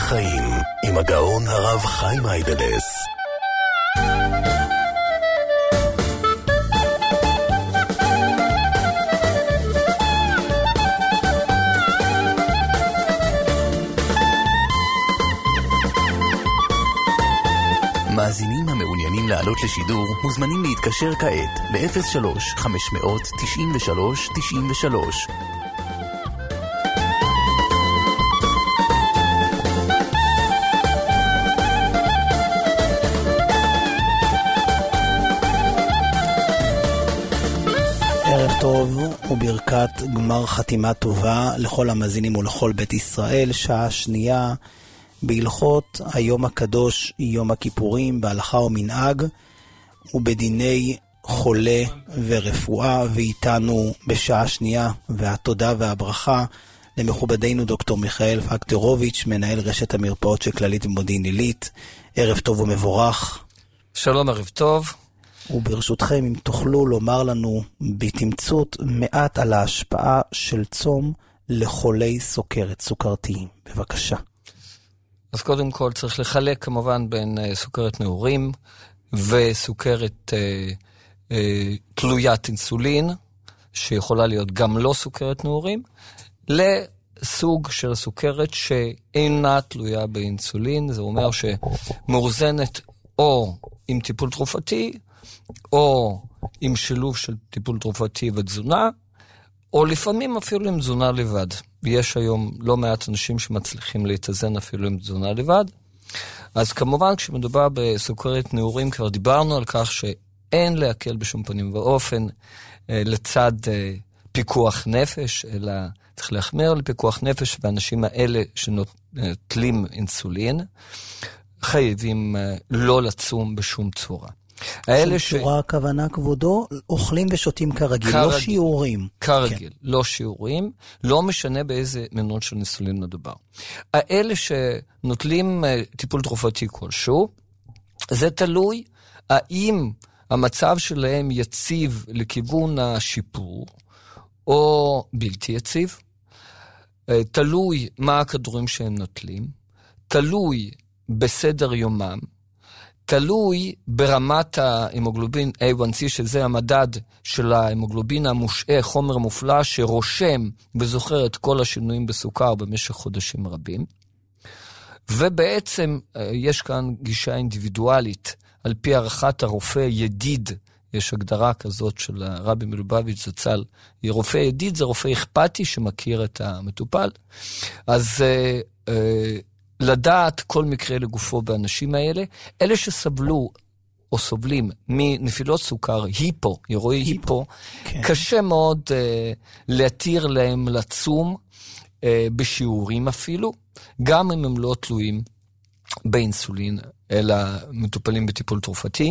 החיים עם הגאון הרב חיים אייבלס. מאזינים המעוניינים לעלות לשידור מוזמנים להתקשר כעת ל-03-593-93-93. ערב טוב וברכת גמר חתימה טובה לכל המאזינים ולכל בית ישראל. שעה שנייה בהלכות היום הקדוש, יום הכיפורים, בהלכה ומנהג ובדיני חולה ורפואה. ואיתנו בשעה שנייה והתודה והברכה למכובדנו דוקטור מיכאל פקטרוביץ', מנהל רשת המרפאות של כללית במודיעין עילית. ערב טוב ומבורך. שלום, ערב טוב. וברשותכם, אם תוכלו לומר לנו בתמצות מעט על ההשפעה של צום לחולי סוכרת, סוכרתיים. בבקשה. אז קודם כל צריך לחלק כמובן בין סוכרת נעורים וסוכרת תלוית אינסולין, שיכולה להיות גם לא סוכרת נעורים, לסוג של סוכרת שאינה תלויה באינסולין. זה אומר שמאוזנת או עם טיפול תרופתי, או עם שילוב של טיפול תרופתי ותזונה, או לפעמים אפילו עם תזונה לבד. ויש היום לא מעט אנשים שמצליחים להתאזן אפילו עם תזונה לבד. אז כמובן כשמדובר בסוכרת נעורים, כבר דיברנו על כך שאין להקל בשום פנים ואופן לצד פיקוח נפש, אלא צריך להחמיר לפיקוח נפש, ואנשים האלה שנוטלים אינסולין חייבים לא לצום בשום צורה. שום צורה, הכוונה כבודו, אוכלים ושותים כרגיל, לא שיעורים. כרגיל, לא שיעורים, לא משנה באיזה מינון של אינסולין מדובר. האלה שנוטלים טיפול תרופתי כלשהו, זה תלוי האם המצב שלהם יציב לכיוון השיפור, או בלתי יציב, תלוי מה הכדורים שהם נוטלים, תלוי בסדר יומם, תלוי ברמת ההמוגלובין A1C, שזה המדד של ההמוגלובין המושעה, חומר מופלא שרושם וזוכר את כל השינויים בסוכר במשך חודשים רבים. ובעצם יש כאן גישה אינדיבידואלית, על פי הערכת הרופא ידיד, יש הגדרה כזאת של הרבי מלובביץ' זצ"ל, רופא ידיד זה רופא אכפתי שמכיר את המטופל. אז לדעת כל מקרה לגופו באנשים האלה, אלה שסבלו או סובלים מנפילות סוכר, אירועי היפו, כן. קשה מאוד להתיר להם לצום בשיעורים אפילו, גם אם הם לא תלויים באינסולין, אלא מטופלים בטיפול תרופתי.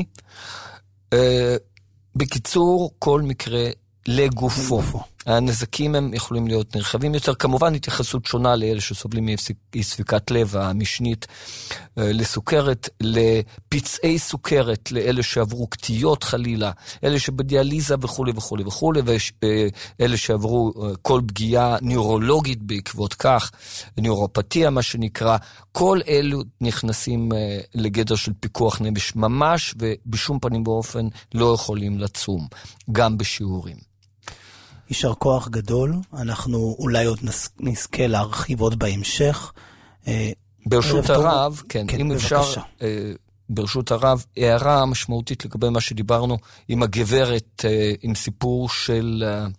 בקיצור, כל מקרה לגופו. הנזקים הם יכולים להיות נרחבים יותר. כמובן, התייחסות שונה לאלה שסובלים מאי ספיקת לב המשנית לסוכרת, לפצעי סוכרת, לאלה שעברו קטיות חלילה, אלה שבדיאליזה וכו' וכו' וכו', ואלה שעברו כל פגיעה נוירולוגית בעקבות כך, נוירופתיה מה שנקרא, כל אלו נכנסים לגדר של פיקוח נפש ממש, ובשום פנים באופן לא יכולים לצום, גם בשיעורים. יישר כוח גדול, אנחנו אולי עוד נזכה להרחיב עוד בהמשך. ברשות הרב, כן, אם אפשר, ברשות הרב, הערה משמעותית לגבי מה שדיברנו עם הגברת, עם סיפור של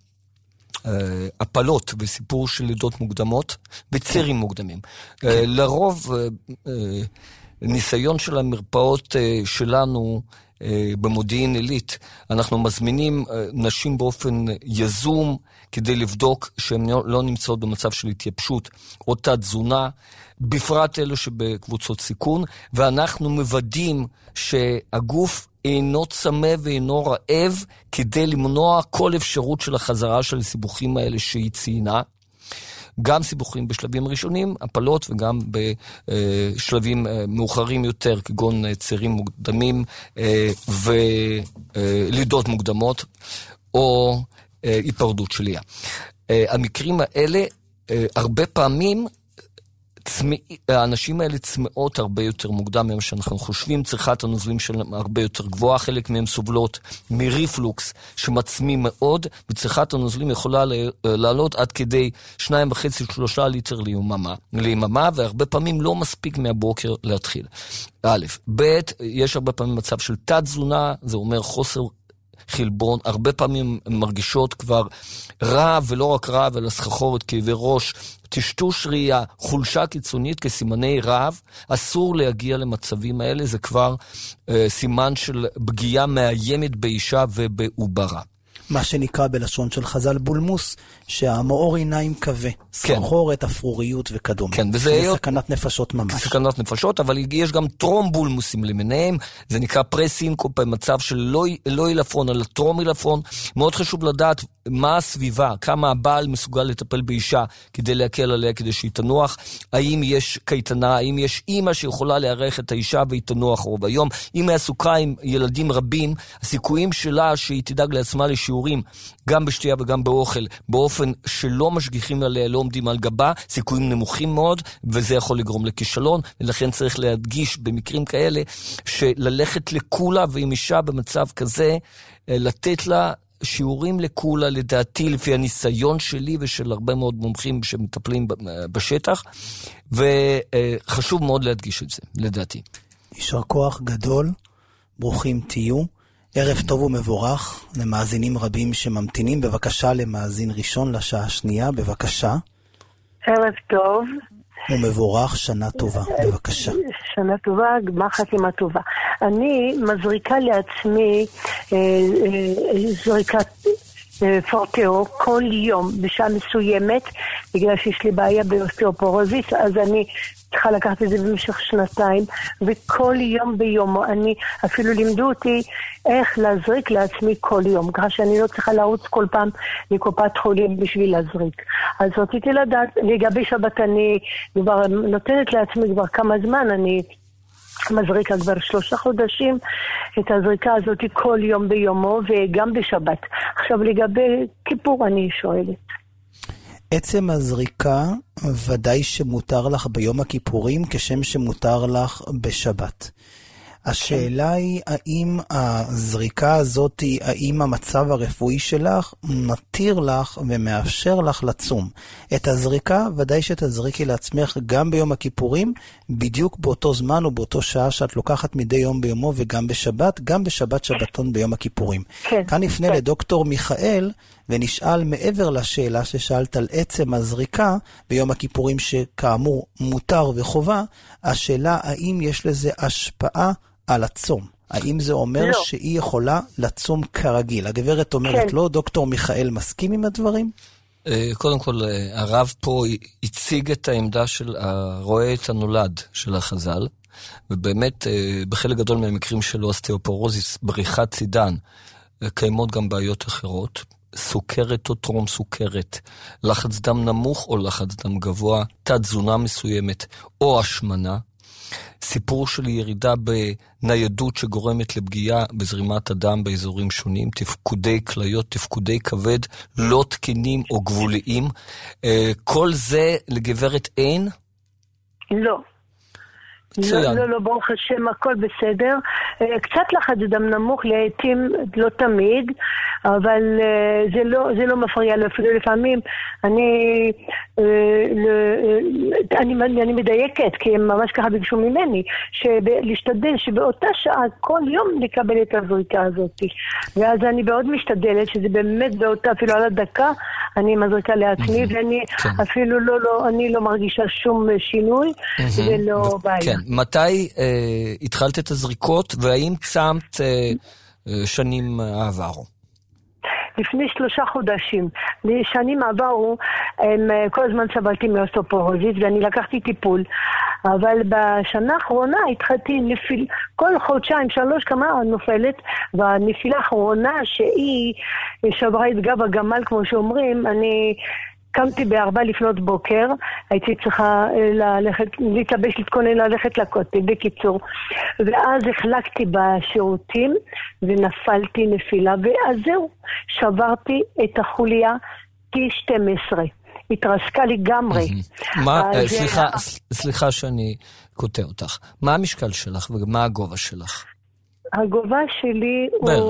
הפלות וסיפור של לידות מוקדמות וצירים מוקדמים. לרוב, ניסיון של המרפאות שלנו, במודיעין עילית, אנחנו מזמינים נשים באופן יזום כדי לבדוק שהן לא נמצאות במצב של התייבשות או תת-תזונה, בפרט אלו שבקבוצות סיכון, ואנחנו מוודאים שהגוף אינו צמא ואינו רעב כדי למנוע כל אפשרות של החזרה של הסיבוכים האלה שהיא ציינה. גם סיבוכים בשלבים ראשונים, הפלות, וגם בשלבים מאוחרים יותר, כגון צירים מוקדמים ולידות מוקדמות, או היפרדות שליה. המקרים האלה, הרבה פעמים האנשים האלה צמאות הרבה יותר מוקדם ממה שאנחנו חושבים, צריכת הנוזלים שלהם הרבה יותר גבוהה, חלק מהם סובלות מריפלוקס שמצמים מאוד, וצריכת הנוזלים יכולה לעלות עד כדי 2.5-3 ליטר ליממה, והרבה פעמים לא מספיק מהבוקר להתחיל. א', ב', יש הרבה פעמים מצב של תת תזונה, זה אומר חוסר חלבון, הרבה פעמים מרגישות כבר רע, ולא רק רע, אלא סחרחורת, כאבי ראש, טשטוש ראייה, חולשה קיצונית כסימני רעב. אסור להגיע למצבים האלה, זה כבר סימן של פגיעה מאיימת באישה ובעוברה. מה שנקרא בלשון של חז"ל בולמוס, שהמאור עיניים כבה, סחרחורת, אפרוריות וכדומה. כן, וזה סכנת נפשות ממש. סכנת נפשות, אבל יש גם טרומבולמוסים למיניהם, זה נקרא פרסינקופ, במצב של לא אילפרון, אלא טרום אילפרון. מאוד חשוב לדעת מה הסביבה, כמה הבעל מסוגל לטפל באישה כדי להקל עליה, כדי שהיא תנוח, האם יש קייטנה, האם יש אימא שיכולה לארח את האישה והיא תנוח רוב היום. אם היא עסוקה עם ילדים רבים, הסיכויים שלה שהיא תדאג לעצמה לשיעורים, גם בשתייה וגם באוכל, באופן שלא משגיחים עליה, לא עומדים על גבה, סיכויים נמוכים מאוד, וזה יכול לגרום לכישלון, ולכן צריך להדגיש במקרים כאלה, שללכת לקולה, ועם אישה במצב כזה, לתת לה שיעורים לקולה, לדעתי, לפי הניסיון שלי ושל הרבה מאוד מומחים שמטפלים בשטח, וחשוב מאוד להדגיש את זה, לדעתי. יישר כוח גדול, ברוכים תהיו. ערב טוב ומבורך למאזינים רבים שממתינים. בבקשה למאזין ראשון לשעה השנייה, בבקשה. ערב טוב. ומבורך, שנה טובה, בבקשה. שנה טובה, גמר חתימה טובה. אני מזריקה לעצמי זריקת פורטאו כל יום בשעה מסוימת, בגלל שיש לי בעיה באוסטאופורוזיס, אז אני צריכה לקחת את זה במשך 2 וכל יום ביום, אני אפילו לימדו אותי איך להזריק לעצמי כל יום, ככה שאני לא צריכה לרוץ כל פעם לקופת חולים בשביל להזריק. אז רציתי לדעת, לגבי שבת אני כבר נותנת לעצמי כבר כמה זמן, אני מזריקה כבר 3 חודשים את הזריקה הזאת כל יום ביומו וגם בשבת. עכשיו לגבי כיפור אני שואלת. עצם הזריקה ודאי שמותר לך ביום הכיפורים כשם שמותר לך בשבת. השאלה היא האם הזריקה הזאת, האם המצב הרפואי שלך מתיר לך ומאפשר לך לצום. את הזריקה ודאי שתזריקי לעצמך גם ביום הכיפורים, בדיוק באותו זמן או באותו שעה שאת לוקחת מדי יום ביומו וגם בשבת, גם בשבת שבתון ביום הכיפורים. כן, כאן נפנה לדוקטור מיכאל ונשאל מעבר לשאלה ששאלת על עצם הזריקה ביום הכיפורים שכאמור מותר וחובה, השאלה האם יש לזה השפעה על הצום. האם זה אומר שהיא יכולה לצום כרגיל? הגברת אומרת לא, דוקטור מיכאל מסכים עם הדברים? קודם כל, הרב פה הציג את העמדה של הרואה את הנולד של החז"ל, ובאמת בחלק גדול מהמקרים של אוסטאופורוזיס, בריחת צידן, קיימות גם בעיות אחרות, סוכרת או טרום סוכרת, לחץ דם נמוך או לחץ דם גבוה, תת תזונה מסוימת או השמנה, סיפור של ירידה בניידות שגורמת לפגיעה בזרימת הדם באזורים שונים, תפקודי כליות, תפקודי כבד, לא תקינים או גבוליים. כל זה לגברת אין? לא. לא, ברוך השם, הכל בסדר. קצת לחץ דם נמוך, לעתים לא תמיד, אבל זה לא מפריע לו. אפילו לפעמים אני מדייקת, כי הם ממש ככה ביקשו ממני, להשתדל שבאותה שעה כל יום לקבל את הזריקה הזאת. ואז אני מאוד משתדלת, שזה באמת באותה, אפילו על הדקה, אני מזריקה לעצמי, ואני אפילו אני לא מרגישה שום שינוי, ולא בעיה. מתי התחלת את הזריקות, והאם צמת שנים עברו? לפני 3 חודשים. שנים עברו, כל הזמן סבלתי מאוסטאופורוזיס, ואני לקחתי טיפול. אבל בשנה האחרונה התחלתי נפיל, כל 2-3 כמה נופלת, והנפילה האחרונה שהיא שברה את גב הגמל, כמו שאומרים, אני קמתי ב4 לפנות בוקר, הייתי צריכה להתלבש, להתכונן ללכת לכותל, בקיצור. ואז החלקתי בשירותים ונפלתי נפילה, ואז זהו, שברתי את החוליה T12. התרסקה לגמרי. סליחה שאני קוטע אותך. מה המשקל שלך ומה הגובה שלך? הגובה שלי הוא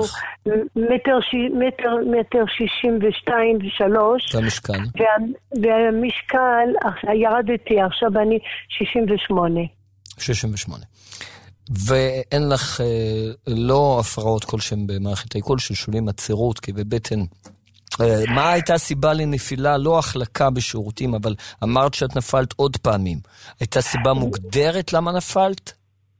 מטר 62 ו3. והמשקל? והמשקל, ירדתי, עכשיו אני 68. 68. ואין לך לא הפרעות כלשהם במערכת העיכול של שולים עצירות, כי בבטן. מה הייתה הסיבה לנפילה? לא החלקה בשירותים, אבל אמרת שאת נפלת עוד פעמים. הייתה סיבה מוגדרת למה נפלת?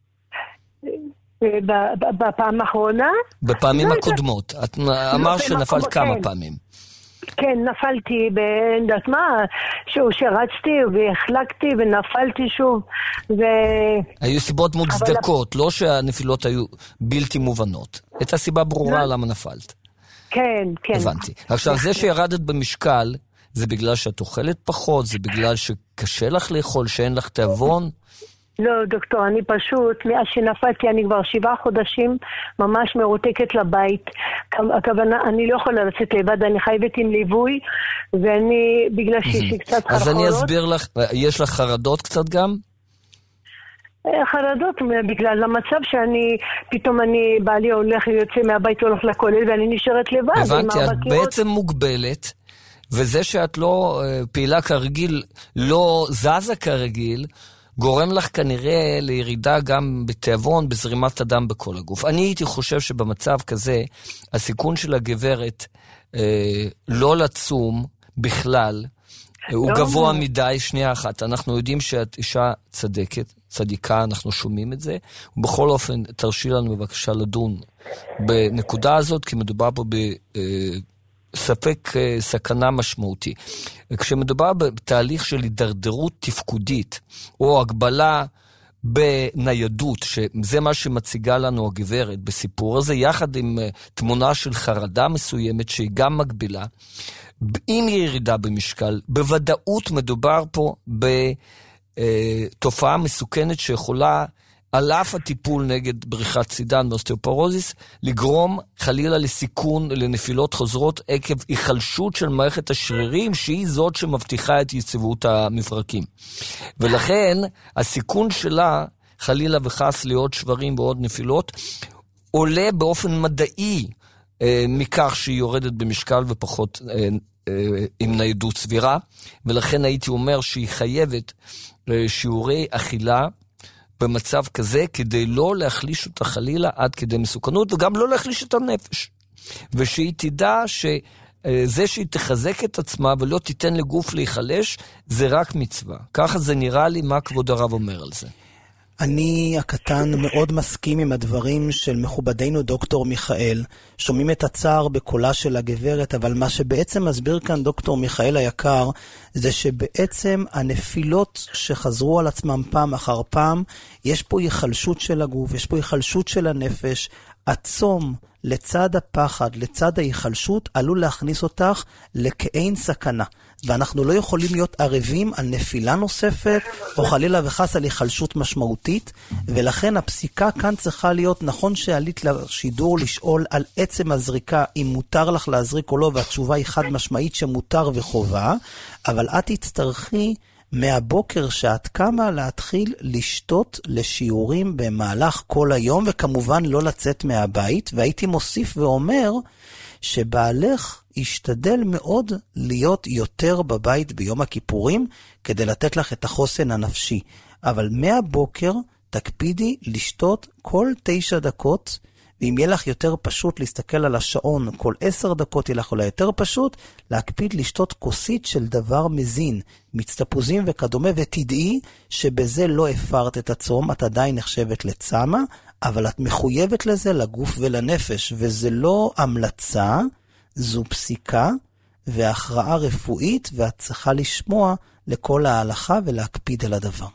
בפעם האחרונה? בפעמים הקודמות. את אמרת שנפלת כמה פעמים. כן, נפלתי בעדת מה, שרצתי והחלקתי ונפלתי שוב. היו סיבות מוצדקות, לא שהנפילות היו בלתי מובנות. הייתה סיבה ברורה למה נפלת. כן, כן. הבנתי. עכשיו, זה שירדת במשקל, זה בגלל שאת אוכלת פחות, זה בגלל שקשה לך לאכול, שאין לך תיאבון? לא, דוקטור, אני פשוט, מאז שנפלתי, אני כבר 7 חודשים ממש מרותקת לבית. הכוונה, אני לא יכולה לצאת לבד, אני חייבת עם ליווי, ואני, בגלל שיש קצת חרחורות. אז אני אסביר לך, יש לך חרדות קצת גם? חרדות בגלל המצב שאני, פתאום בעלי הולך יוצא מהבית, הולך לכולל, ואני נשארת לבד. הבנתי, את בעצם מוגבלת, וזה שאת לא פעילה כרגיל, לא זזה כרגיל, גורם לך כנראה לירידה גם בתיאבון, בזרימת הדם בכל הגוף. אני הייתי חושב שבמצב כזה, הסיכון של הגברת לא לצום בכלל, הוא גבוה מדי. שנייה אחת, אנחנו יודעים שאת אישה צדיקה, אנחנו שומעים את זה, ובכל אופן תרשי לנו בבקשה לדון בנקודה הזאת, כי מדובר פה ספק סכנה משמעותי. כשמדובר בתהליך של הידרדרות תפקודית, או הגבלה בניידות, שזה מה שמציגה לנו הגברת בסיפור הזה, יחד עם תמונה של חרדה מסוימת שהיא גם מגבילה, עם ירידה במשקל, בוודאות מדובר פה בתופעה מסוכנת שיכולה, על אף הטיפול נגד בריחת סידן ואוסטאופורוזיס, לגרום חלילה לסיכון לנפילות חוזרות עקב היחלשות של מערכת השרירים, שהיא זאת שמבטיחה את יציבות המפרקים. ולכן הסיכון שלה, חלילה וחס להיות שברים ועוד נפילות, עולה באופן מדעי מכך שהיא יורדת במשקל ופחות עם ניידות סבירה, ולכן הייתי אומר שהיא חייבת שיעורי אכילה במצב כזה, כדי לא להחליש אותה חלילה עד כדי מסוכנות, וגם לא להחליש את הנפש. ושהיא תדע שזה שהיא תחזק את עצמה ולא תיתן לגוף להיחלש, זה רק מצווה. ככה זה נראה לי. מה כבוד הרב אומר על זה? אני הקטן מאוד מסכים עם הדברים של מכובדנו דוקטור מיכאל. שומעים את הצער בקולה של הגברת, אבל מה שבעצם מסביר כאן דוקטור מיכאל היקר, זה שבעצם הנפילות שחזרו על עצמם פעם אחר פעם, יש פה היחלשות של הגוף, יש פה היחלשות של הנפש. הצום לצד הפחד, לצד ההיחלשות, עלול להכניס אותך לכאין סכנה. ואנחנו לא יכולים להיות ערבים על נפילה נוספת, או חלילה וחס על היחלשות משמעותית, ולכן הפסיקה כאן צריכה להיות, נכון שעלית לשידור לשאול על עצם הזריקה, אם מותר לך להזריק או לא, והתשובה היא חד משמעית שמותר וחובה, אבל את תצטרכי מהבוקר שאת קמה להתחיל לשתות לשיעורים במהלך כל היום, וכמובן לא לצאת מהבית, והייתי מוסיף ואומר שבעלך ישתדל מאוד להיות יותר בבית ביום הכיפורים, כדי לתת לך את החוסן הנפשי. אבל מהבוקר תקפידי לשתות כל 9 דקות, ואם יהיה לך יותר פשוט להסתכל על השעון, כל 10 דקות יהיה לך אולי יותר פשוט, להקפיד לשתות כוסית של דבר מזין, מצטפוזים וכדומה, ותדעי שבזה לא הפרת את הצום, את עדיין נחשבת לצמה, אבל את מחויבת לזה לגוף ולנפש, וזה לא המלצה, זו פסיקה והכרעה רפואית, ואת צריכה לשמוע לכל ההלכה ולהקפיד על הדבר.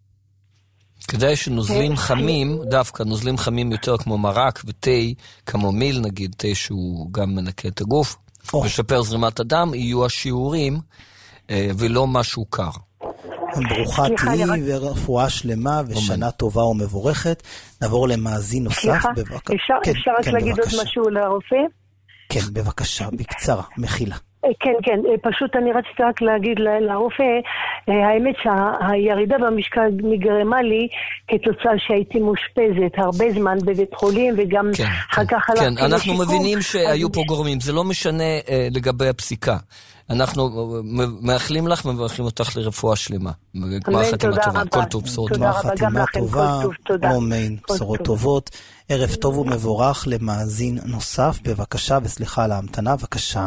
כדאי שנוזלים חמים, דווקא נוזלים חמים יותר כמו מרק ותה, קמומיל נגיד, תה שהוא גם מנקה את הגוף, משפר זרימת הדם, יהיו השיעורים ולא משהו קר. ברוכה תהי ורפואה שלמה ושנה טובה ומבורכת. נעבור למאזין נוסף. סליחה, אפשר רק להגיד עוד משהו לרופא? כן, בבקשה, בקצרה, מחילה. כן, פשוט אני רציתי רק להגיד לרופא, האמת שהירידה במשקל נגרמה לי כתוצאה שהייתי מאושפזת הרבה זמן בבית חולים, וגם אחר כך הלכתי לשיקום. כן, אנחנו מבינים שהיו פה גורמים, זה לא משנה לגבי הפסיקה. אנחנו מאחלים לך, מברכים אותך לרפואה שלמה. גמר חתימה טובה, כל טוב, בשורות טובה. גמר חתימה טובה, אמן, בשורות טובות. ערב טוב ומבורך למאזין נוסף, בבקשה, וסליחה על ההמתנה, בבקשה.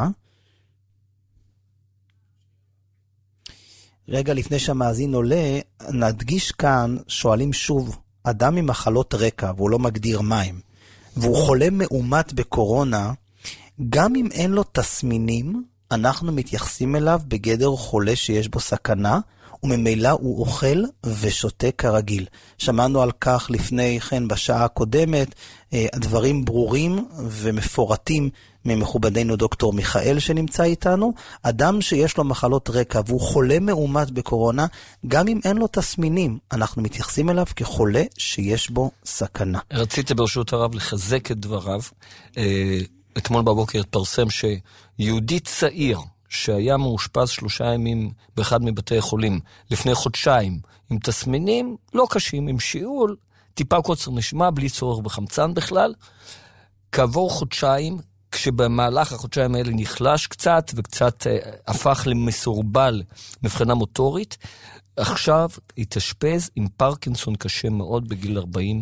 רגע לפני שהמאזין עולה, נדגיש כאן, שואלים שוב, אדם עם מחלות רקע, והוא לא מגדיר מים, והוא חולה מאומת בקורונה, גם אם אין לו תסמינים, אנחנו מתייחסים אליו בגדר חולה שיש בו סכנה, וממילא הוא אוכל ושותה כרגיל. שמענו על כך לפני כן בשעה הקודמת, הדברים ברורים ומפורטים ממכובדנו דוקטור מיכאל שנמצא איתנו. אדם שיש לו מחלות רקע והוא חולה מאומת בקורונה, גם אם אין לו תסמינים, אנחנו מתייחסים אליו כחולה שיש בו סכנה. רציתי ברשות הרב לחזק את דבריו. אתמול בבוקר התפרסם שיהודי צעיר שהיה מאושפז 3 ימים באחד מבתי החולים לפני חודשיים, עם תסמינים לא קשים, עם שיעול, טיפה קוצר נשימה, בלי צורך בחמצן בכלל, כעבור חודשיים, כשבמהלך החודשיים האלה נחלש קצת, וקצת הפך למסורבל מבחינה מוטורית, עכשיו התאשפז עם פרקינסון קשה מאוד בגיל 40.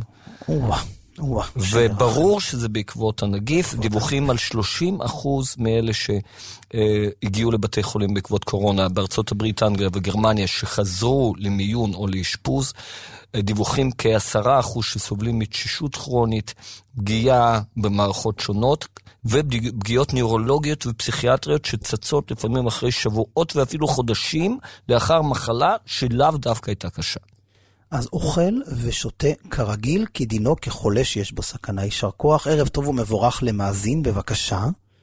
וברור שזה בעקבות הנגיף. דיווחים על 30% מאלה שהגיעו לבתי חולים בעקבות קורונה בארצות הברית, אנגליה וגרמניה שחזרו למיון או לאשפוז. דיווחים כ10% שסובלים מתשישות כרונית, פגיעה במערכות שונות ופגיעות נוירולוגיות ופסיכיאטריות שצצות לפעמים אחרי שבועות ואפילו חודשים לאחר מחלה שלאו דווקא הייתה קשה. אז אוכל ושותה כרגיל, כי דינו כחולה שיש בו סכנה. יישר כוח, ערב טוב ומבורך למאזין, בבקשה.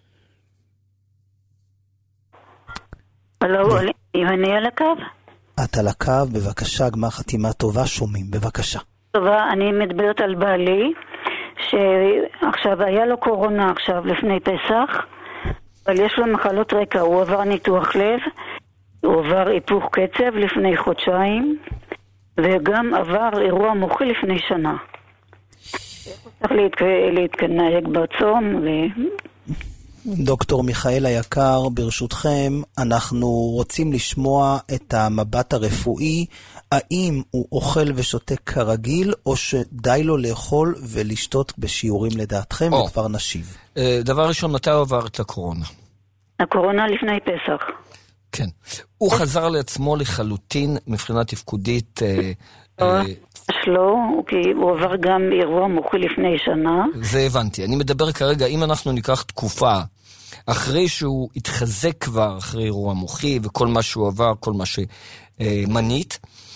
הלו, אם אני על הקו? את על הקו, בבקשה, גמר חתימה טובה, שומעים, בבקשה. טובה, אני מדברת על בעלי, שעכשיו היה לו קורונה עכשיו לפני פסח, אבל יש לו מחלות רקע, הוא עבר ניתוח לב, הוא עבר היפוך קצב לפני חודשיים, וגם עבר אירוע מוחי לפני שנה. צריך להתנהג בצום דוקטור מיכאל היקר, ברשותכם, אנחנו רוצים לשמוע את המבט הרפואי, האם הוא אוכל ושותה כרגיל, או שדי לו לאכול ולשתות בשיעורים לדעתכם, וכבר נשיב. דבר ראשון, מתי הוא עבר את הקורונה? הקורונה לפני פסח. כן. הוא חזר לעצמו לחלוטין מבחינה תפקודית. לא, כי הוא עבר גם אירוע מוחי לפני שנה. זה הבנתי. אני מדבר כרגע, אם אנחנו ניקח תקופה, אחרי שהוא התחזק כבר, אחרי אירוע מוחי, וכל מה שהוא עבר, כל מה שמנית,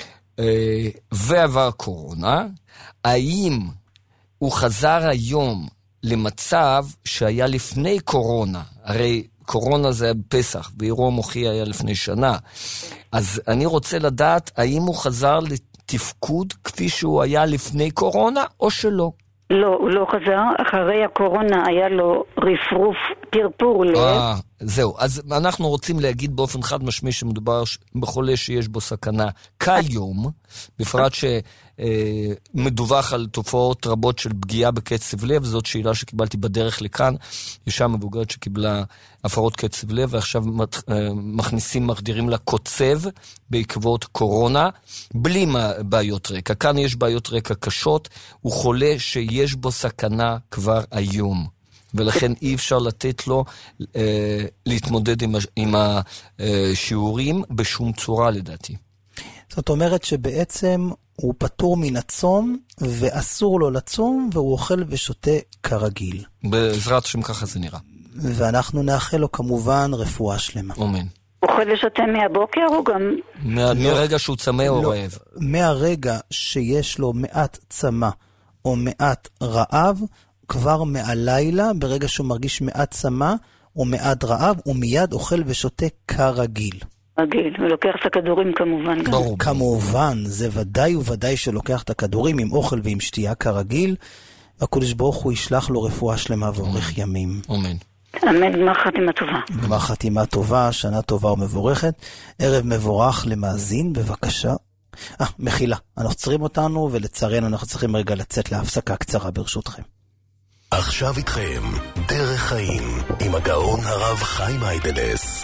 ועבר קורונה, האם הוא חזר היום למצב שהיה לפני קורונה? הרי קורונה זה היה בפסח, ואירוע מוחי היה לפני שנה. אז אני רוצה לדעת, האם הוא חזר לתפקוד כפי שהוא היה לפני קורונה, או שלא? לא, הוא לא חזר. אחרי הקורונה היה לו רפרוף, פרפור לב. זהו. אז אנחנו רוצים להגיד באופן חד משמעי שמדובר בחולה שיש בו סכנה כיום, בפרט שמדווח על תופעות רבות של פגיעה בקצב לב. זאת שאלה שקיבלתי בדרך לכאן. אישה מבוגרת שקיבלה הפרות קצב לב, ועכשיו מחדירים לה קוצב בעקבות קורונה, בלי בעיות רקע. כאן יש בעיות רקע קשות. הוא חולה שיש בו סכנה כבר היום. ולכן אי אפשר לתת לו להתמודד עם השיעורים בשום צורה לדעתי. זאת אומרת שבעצם הוא פטור מן הצום, ואסור לו לצום, והוא אוכל ושותה כרגיל. בעזרת השם ככה זה נראה. ואנחנו נאחל לו כמובן רפואה שלמה. אמן. הוא אוכל ושותה מהבוקר או גם... מהרגע שהוא צמא או רעב? מהרגע שיש לו מעט צמא או מעט רעב, כבר מהלילה, ברגע שהוא מרגיש מעט צמא או מעט רעב, הוא מיד אוכל ושותה כרגיל. רגיל, ולוקח את הכדורים כמובן. ברור. כמובן, זה ודאי וודאי שלוקח את הכדורים עם אוכל ועם שתייה כרגיל, והקדוש ברוך הוא ישלח לו רפואה שלמה ואורך ימים. אמן. אמן, גמר חתימה טובה. גמר חתימה טובה, שנה טובה ומבורכת. ערב מבורך למאזין, בבקשה. מחילה, אנחנו עוצרים אותנו, ולצערנו אנחנו צריכים רגע לצאת להפסקה קצרה ברשותכם. עכשיו איתכם, דרך חיים, עם הגאון הרב חיים היידלס.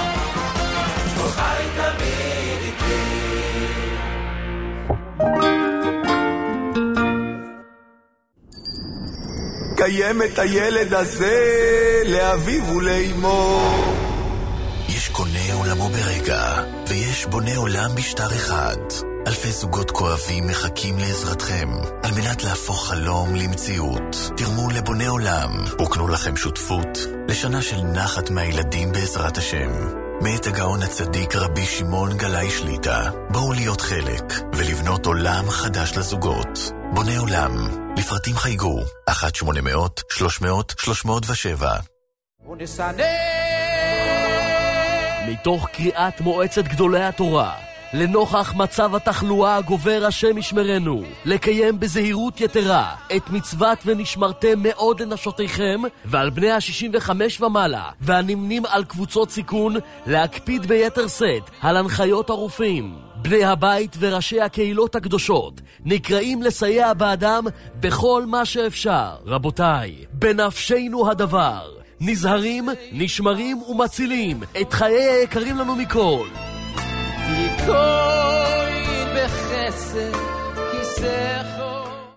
חי תמיד איתי. קיימת הילד הזה לאביו ולאמו. יש קונה עולמו ברגע, ויש בונה עולם בשטר אחד. אלפי זוגות כואבים מחכים לעזרתכם, על מנת להפוך חלום למציאות. תרמו לבונה עולם, וקנו לכם שותפות, לשנה של נחת מהילדים בעזרת השם. מאת הגאון הצדיק רבי שמעון גלאי שליטה, בואו להיות חלק, ולבנות עולם חדש לזוגות. בונה עולם, לפרטים חייגו, 1-800-300-307. מתוך קריאת מועצת גדולי התורה, לנוכח מצב התחלואה הגובר השם ישמרנו, לקיים בזהירות יתרה את מצוות ונשמרתם מאוד לנשותיכם, ועל בני ה-65 ומעלה והנמנים על קבוצות סיכון, להקפיד ביתר שאת על הנחיות הרופאים. בני הבית וראשי הקהילות הקדושות נקראים לסייע באדם בכל מה שאפשר. רבותיי, בנפשנו הדבר. נזהרים, נשמרים ומצילים את חיי היקרים לנו מכל. תיקוי בחסד כיסךו.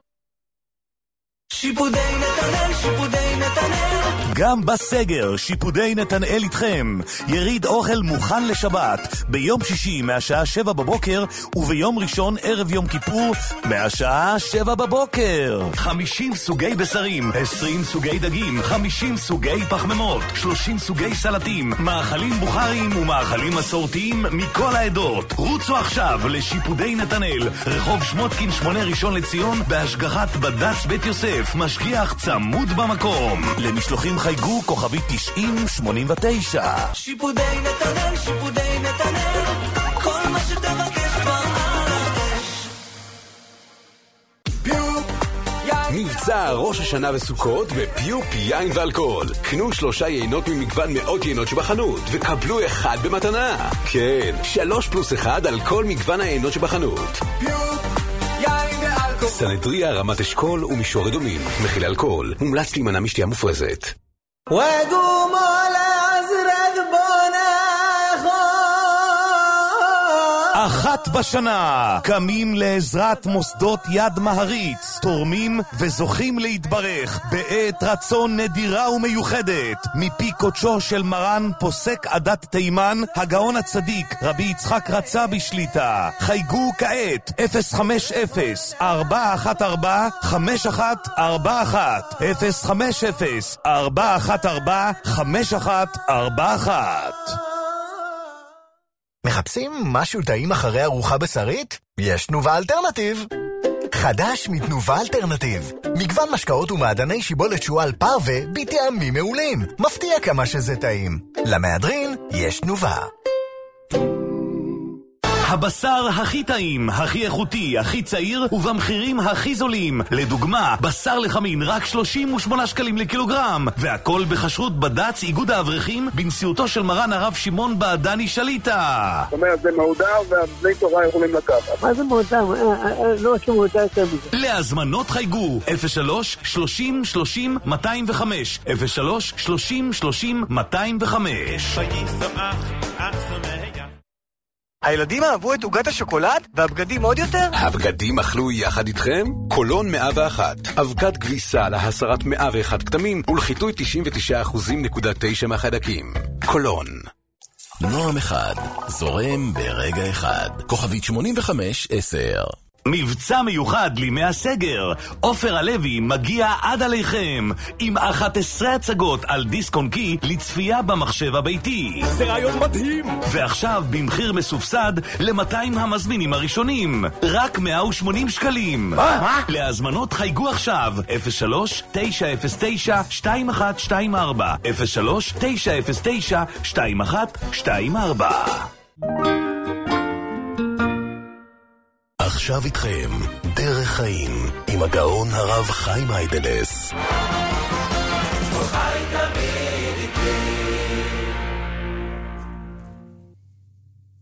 שיפודי נתנאל, שיפודי נתנאל. גם בסגר, שיפודי נתנאל איתכם. יריד אוכל מוכן לשבת, ביום שישי מהשעה 7 בבוקר, וביום ראשון ערב יום כיפור מהשעה 7 בבוקר. 50 סוגי בשרים, 20 סוגי דגים, 50 סוגי פחמימות, 30 סוגי סלטים, מאכלים בוכריים ומאכלים מסורתיים מכל העדות. רוצו עכשיו לשיפודי נתנאל, רחוב שמותקין 8 ראשון לציון, בהשגחת בד"ץ בית יוסף, משגיח צמוד במקום. למשלוחים חייגו כוכבי 9089. שיפודי נתנאל, שיפודי נתנאל, כל מה שתבקש בארץ. פיופ מבצע ראש השנה וסוכות בפיופ יין ואלכוהול. קנו 3 יינות ממגוון מאות יינות שבחנות וקבלו 1 במתנה. כן, 3+1 על כל מגוון היינות שבחנות. פיופ יין ואלכוהול. סנהדריה, רמת אשכול ומישור אדומים. מכיל אלכוהול, מומלץ להימנע משתייה מופרזת. אחת בשנה קמים לעזרת מוסדות יד מהריץ, תורמים וזוכים להתברך בעת רצון נדירה ומיוחדת מפי קודשו של מרן פוסק עדת תימן, הגאון הצדיק רבי יצחק רצה בשליטה. חייגו כעת 050-414-5141 050-414-5141. מחפשים משהו טעים אחרי ארוחה בשרית? יש תנובה אלטרנטיב. חדש מתנובה אלטרנטיב. מגוון משקאות ומעדני שיבולת שועל פרווה בטעמים מעולים. מפתיע כמה שזה טעים. למהדרין יש תנובה. הבשר הכי טעים, הכי איכותי, הכי צעיר ובמחירים הכי זולים. לדוגמה, בשר לחמין רק 38 שקלים לקילוגרם, והכל בכשרות בד"ץ איגוד האברכים בנשיאותו של מרן הרב שמעון בעדני שליטה. זאת אומרת, זה מהודר והבני תורה יכולים לקחת. מה זה מהודר? לא שמהודר יותר מזה. להזמנות חייגו 03-30-30-205 03-30-30-205. הילדים אהבו את עוגת השוקולד והבגדים עוד יותר? הבגדים אכלו יחד איתכם? קולון 101. אבקת כביסה להסרת 101 כתמים ולחיטוי 99.9% מהחיידקים. קולון. נועם אחד, זורם ברגע אחד. כוכבית 85-10. מבצע מיוחד לימי הסגר. עופר הלוי מגיע עד עליכם עם 11 הצגות על דיסק און קי לצפייה במחשב הביתי. זה רעיון מדהים. ועכשיו במחיר מסובסד ל-200 המזמינים הראשונים, רק 180 שקלים. מה? להזמנות חייגו עכשיו 03-909-2124 03-909-2124. עכשיו איתכם, דרך חיים, עם הגאון הרב חיים היידלס. חי תמיד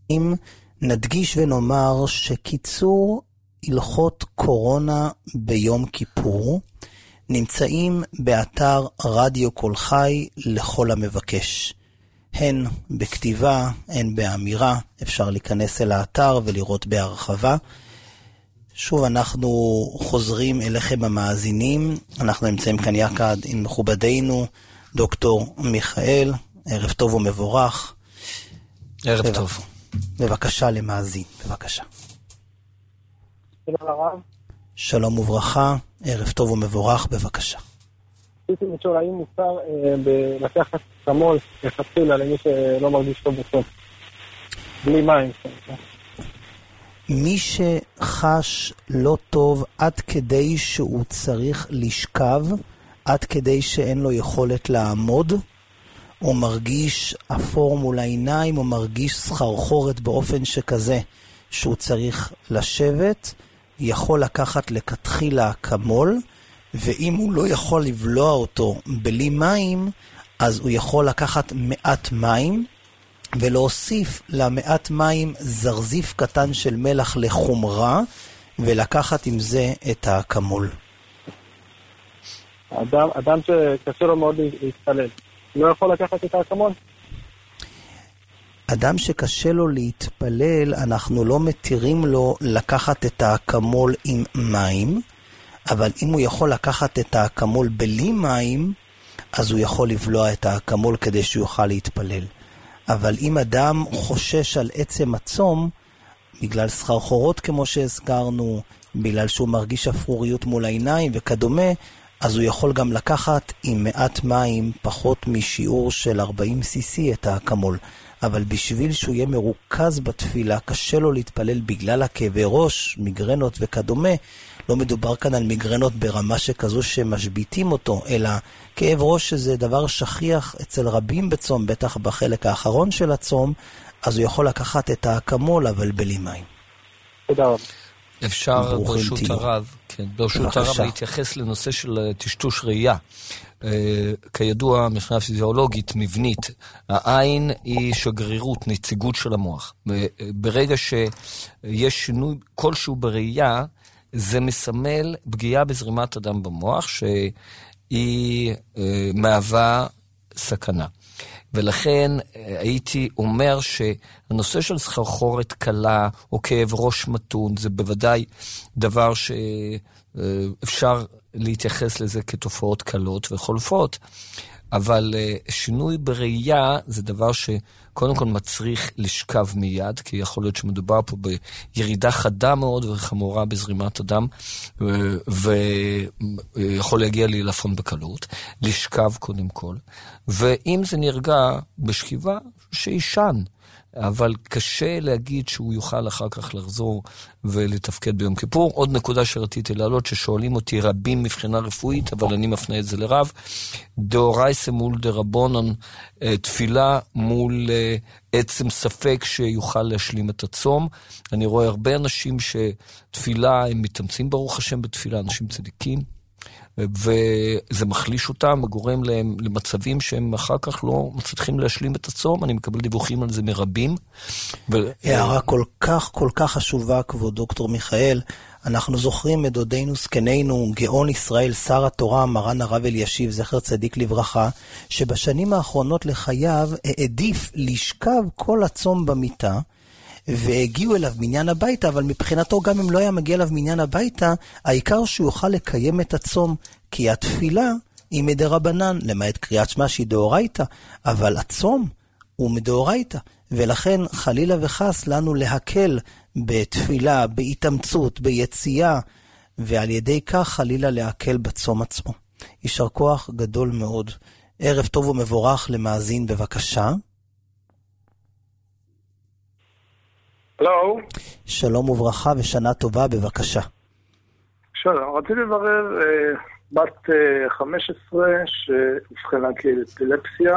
נדגיש ונאמר שקיצור הלכות קורונה ביום כיפור נמצאים באתר רדיו קול חי לכל המבקש. הן בכתיבה, הן באמירה, אפשר להיכנס אל האתר ולראות בהרחבה. שוב אנחנו חוזרים אליכם המאזינים, אנחנו נמצאים כאן יחד עם מכובדינו, דוקטור מיכאל, ערב טוב ומבורך. ערב טוב. בבקשה למאזין, בבקשה. שלום הרב. שלום וברכה, ערב טוב ומבורך, בבקשה. רציתי לשאול, האם מותר לקחת אקמול לחצילה למי שלא מרגיש טוב בסוף? בלי מים. מי שחש לא טוב עד כדי שהוא צריך לשכב, עד כדי שאין לו יכולת לעמוד, או מרגיש אפור מול העיניים, או מרגיש סחרחורת באופן שכזה שהוא צריך לשבת, יכול לקחת לכתחילה אקמול, ואם הוא לא יכול לבלוע אותו בלי מים, אז הוא יכול לקחת מעט מים, ולהוסיף למעט מים זרזיף קטן של מלח לחומרה, ולקחת עם זה את האקמול. אדם שקשה לו מאוד להתפלל, לא יכול לקחת את האקמול? אדם שקשה לו להתפלל, אנחנו לא מתירים לו לקחת את האקמול עם מים, אבל אם הוא יכול לקחת את האקמול בלי מים, אז הוא יכול לבלוע את האקמול כדי שהוא יוכל להתפלל. אבל אם אדם חושש על עצם הצום, בגלל סחרחורות כמו שהזכרנו, בגלל שהוא מרגיש אפרוריות מול העיניים וכדומה, אז הוא יכול גם לקחת עם מעט מים, פחות משיעור של 40 cc את האקמול. אבל בשביל שהוא יהיה מרוכז בתפילה, קשה לו להתפלל בגלל הכאבי ראש, מיגרנות וכדומה. לא מדובר כאן על מיגרנות ברמה שכזו שמשביטים אותו, אלא כאב ראש שזה דבר שכיח אצל רבים בצום, בטח בחלק האחרון של הצום, אז הוא יכול לקחת את האקמול, אבל בלי מים. תודה רבה. אפשר ברשות הרב, כן, ברשות הרב להתייחס לנושא של טשטוש ראייה. כידוע, מבחינה פיזיולוגית, מבנית, העין היא שגרירות, נציגות של המוח. ברגע שיש שינוי כלשהו בראייה, זה מסמל פגיעה בזרימת הדם במוח, שהיא מהווה סכנה. ולכן הייתי אומר שהנושא של סחרחורת קלה או כאב ראש מתון, זה בוודאי דבר שאפשר להתייחס לזה כתופעות קלות וחולפות, אבל שינוי בראייה זה דבר שקודם כל מצריך לשכב מיד, כי יכול להיות שמדובר פה בירידה חדה מאוד וחמורה בזרימת הדם, ויכול להגיע להילפון בקלות, לשכב קודם כל, ואם זה נרגע בשכיבה, שישן, אבל קשה להגיד שהוא יוכל אחר כך לחזור ולתפקד ביום כיפור. עוד נקודה שרציתי להעלות, ששואלים אותי רבים מבחינה רפואית, אבל אני מפנה את זה לרב, דאורייסה מול דרבונן, תפילה מול עצם ספק שיוכל להשלים את הצום. אני רואה הרבה אנשים שתפילה, הם מתאמצים ברוך השם בתפילה, אנשים צדיקים, וזה מחליש אותם, גורם להם למצבים שהם אחר כך לא מצליחים להשלים את הצום. אני מקבל דיווחים על זה מרבים. הערה כל כך חשובה, כבוד דוקטור מיכאל. אנחנו זוכרים את דודינו זקנינו, גאון ישראל, שר התורה, מרן הרב אלישיב, זכר צדיק לברכה, שבשנים האחרונות לחייו העדיף לשכב כל הצום במיטה, והגיעו אליו מניין הביתה, אבל מבחינתו גם אם לא היה מגיע אליו מניין הביתה, העיקר שהוא יוכל לקיים את הצום, כי התפילה היא מדרבנן, למעט קריאת שמע שהיא דאורייתא, אבל הצום הוא מדאורייתא, ולכן חלילה וחס לנו להקל בתפילה, בהתאמצות, ביציאה, ועל ידי כך חלילה להקל בצום עצמו. יישר כוח גדול מאוד. ערב טוב ומבורך למאזין, בבקשה. הלו. שלום וברכה ושנה טובה, בבקשה. שלום, רציתי לברר בת 15 שהובחנה כאפילפסיה,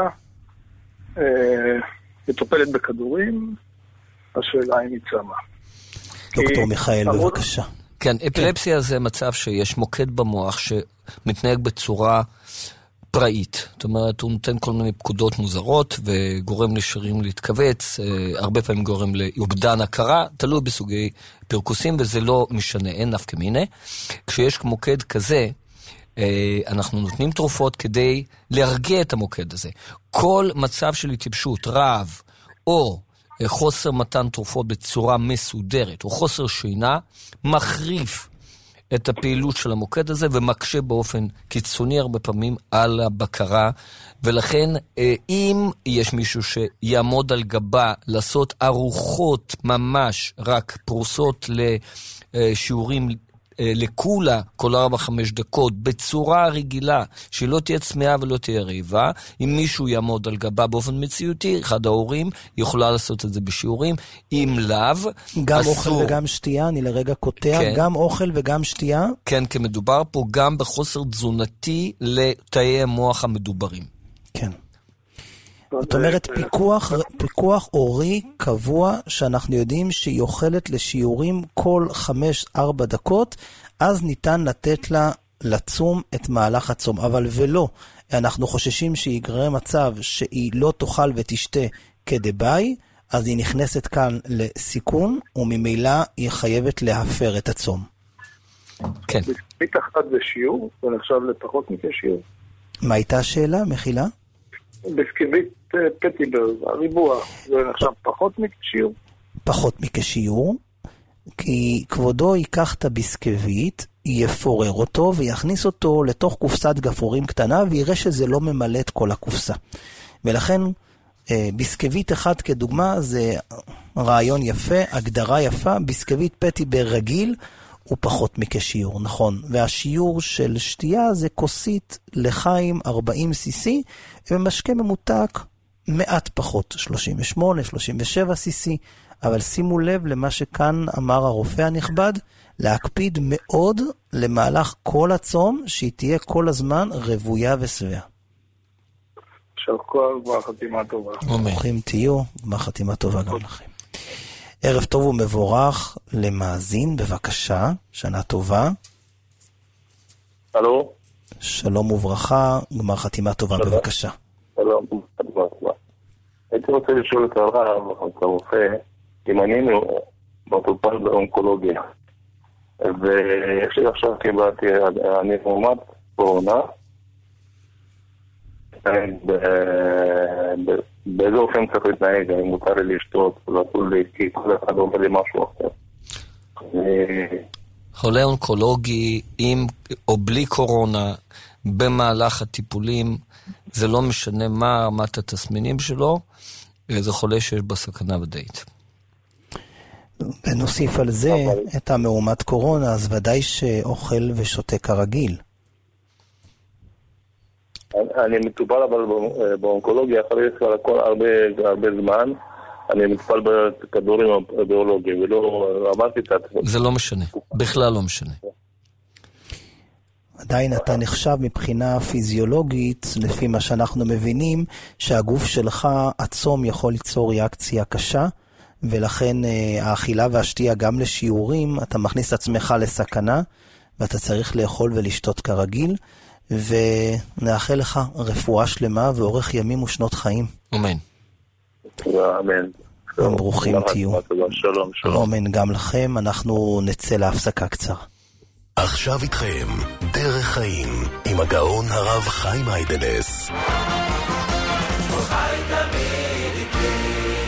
מטופלת בכדורים, השאלה אם היא צמה. דוקטור מיכאל, בבקשה. כן, אפילפסיה זה מצב שיש מוקד במוח שמתנהג בצורה פראית. זאת אומרת, הוא נותן כל מיני פקודות מוזרות וגורם לשרירים להתכווץ, הרבה פעמים גורם לאובדן הכרה, תלוי בסוגי פרקוסים, וזה לא משנה, אין נפקא מינה. כשיש מוקד כזה, אנחנו נותנים תרופות כדי להרגיע את המוקד הזה. כל מצב של התייבשות, רעב, או חוסר מתן תרופות בצורה מסודרת, או חוסר שינה, מחריף את הפעילות של המוקד הזה, ומקשה באופן קיצוני הרבה פעמים על הבקרה, ולכן אם יש מישהו שיעמוד על גבה, לעשות ארוחות ממש רק פרוסות לשיעורים לכולה כל 4-5 דקות, בצורה רגילה, שהיא לא תהיה צמאה ולא תהיה רעיבה, אם מישהו יעמוד על גבה באופן מציאותי, אחד ההורים יכולה לעשות את זה בשיעורים, אם לאו, גם אוכל וגם שתייה, אני לרגע קוטע, כן. גם אוכל וגם שתייה? כן, כי מדובר פה גם בחוסר תזונתי לתאי המוח המדוברים. כן. זאת אומרת, פיקוח אורי קבוע, שאנחנו יודעים שהיא אוכלת לשיעורים כל 5-4 דקות, אז ניתן לתת לה לצום את מהלך הצום. אבל ולא, אנחנו חוששים שיגרר מצב שהיא לא תאכל ותשתה כדבעי, אז היא נכנסת כאן לסיכון, וממילא היא חייבת להפר את הצום. כן. ביסקוויט אחד בשיעור, זה נחשב לפחות מכשיעור. מה הייתה השאלה, מחילה? ביסקוויט פטיברג, הריבוע, זה נחשב פחות מכשיור? פחות מכשיור, כי כבודו ייקח את הביסקוויט, יפורר אותו ויכניס אותו לתוך קופסת גפורים קטנה, ויראה שזה לא ממלא את כל הקופסה. ולכן ביסקוויט אחד כדוגמה זה רעיון יפה, הגדרה יפה, ביסקוויט פטיברג רגיל, הוא פחות מכשיור, נכון. והשיעור של שתייה זה כוסית לחיים 40 cc, ומשקה ממותק מעט פחות, 38, 37 cc, אבל שימו לב למה שכאן אמר הרופא הנכבד, להקפיד מאוד למהלך כל הצום, שהיא תהיה כל הזמן רבויה ושבעה. שכל גמר חתימה טובה. ברוכים תהיו, גמר חתימה טובה גם לכם. ערב טוב ומבורך למאזין, בבקשה, שנה טובה. הלו? שלום וברכה, גמר חתימה טובה, בבקשה. שלום, הייתי רוצה לשאול את הרב, את הרופא, אם אני מטופל באונקולוגיה, ויש לי עכשיו קיבלתי, אני מאומת קורונה, באיזה אופן צריך להתנהג, אני מותר לי לשתות, ולעשו לי, כי כל אחד אומר לי משהו אחר. חולה אונקולוגי, עם או בלי קורונה, במהלך הטיפולים, זה לא משנה מה רמת התסמינים שלו, זה חולה שיש בסכנה ודאית. ונוסיף על זה את המאומת קורונה, אז ודאי שאוכל ושותה כרגיל. אני מטופל אבל באונקולוגיה, אחרי הכל הרבה זמן, אני מטופל בכדורים ביולוגיים, ולא אמרתי את זה. זה לא משנה, בכלל לא משנה. עדיין אתה נחשב מבחינה פיזיולוגית, לפי מה שאנחנו מבינים, שהגוף שלך, הצום יכול ליצור ריאקציה קשה, ולכן האכילה והשתייה גם לשיעורים, אתה מכניס עצמך לסכנה, ואתה צריך לאכול ולשתות כרגיל, ונאחל לך רפואה שלמה ואורך ימים ושנות חיים. אמן. אמן. ברוכים תהיו. שלום, שלום. אמן גם לכם, אנחנו נצא להפסקה קצרה. עכשיו איתכם, דרך חיים, עם הגאון הרב חיים היידלס. חי תמיד איתי.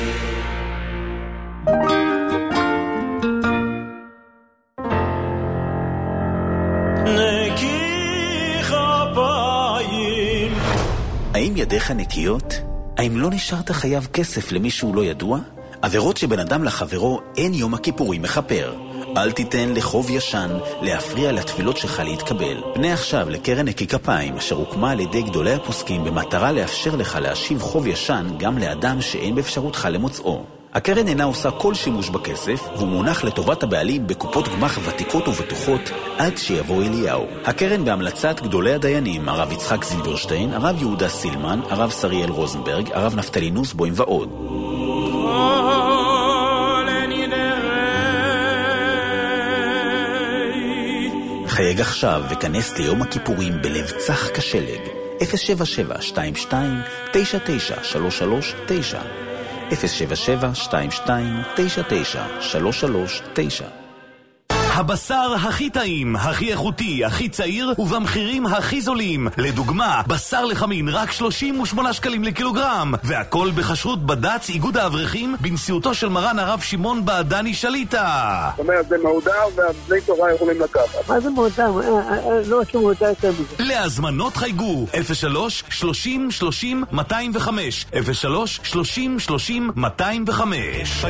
נקי כפיים. האם ידיך נקיות? האם לא נשארת חייב כסף למישהו לא ידוע? עבירות שבין אדם לחברו אין יום הכיפורים מחפר. אל תיתן לחוב ישן להפריע לתפילות שלך להתקבל. פנה עכשיו לקרן נקי כפיים, אשר הוקמה על ידי גדולי הפוסקים במטרה לאפשר לך להשיב חוב ישן גם לאדם שאין באפשרותך למוצאו. הקרן אינה עושה כל שימוש בכסף, והוא מונח לטובת הבעלים בקופות גמח ותיקות ובטוחות עד שיבוא אליהו. הקרן בהמלצת גדולי הדיינים, הרב יצחק זילברשטיין, הרב יהודה סילמן, הרב שריאל רוזנברג, הרב נפתלי נוסבוים ועוד. חייג עכשיו וכנס ליום הכיפורים בלב צח כשלג. 077-22-99-339 077-22-99-339. הבשר הכי טעים, הכי איכותי, הכי צעיר ובמחירים הכי זולים. לדוגמה, בשר לחמין רק 38 שקלים לקילוגרם, והכל בכשרות בד"ץ איגוד האברכים בנשיאותו של מרן הרב שמעון בעדני שליטה. זאת אומרת, זה מעודר והבני תורה יכולים לקחת. מה זה מעודר? לא עושים מעודר יותר מזה. להזמנות חייגו 03-30-30-205 03-30-30-205.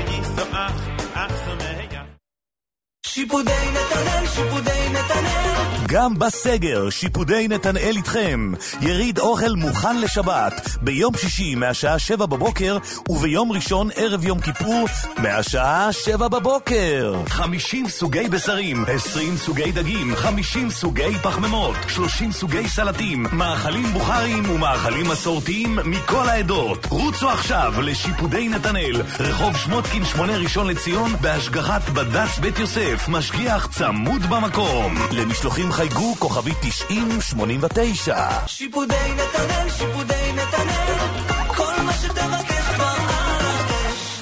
שיפודי נתנאל, שיפודי נתנאל. גם בסגר, שיפודי נתנאל איתכם. יריד אוכל מוכן לשבת, ביום שישי מהשעה 7 בבוקר, וביום ראשון ערב יום כיפור מהשעה 7 בבוקר. 50 סוגי בשרים, 20 סוגי דגים, 50 סוגי פחמימות, 30 סוגי סלטים, מאכלים בוכריים ומאכלים מסורתיים מכל העדות. רוצו עכשיו לשיפודי נתנאל, רחוב שמותקין 8 ראשון לציון, בהשגחת בד"ץ בית יוסף, משגיח צמוד במקום. למשלוחים חייגו כוכבי 9089. שיפודי נתנאל, שיפודי נתנאל, כל מה שתבקש כבר על הקש.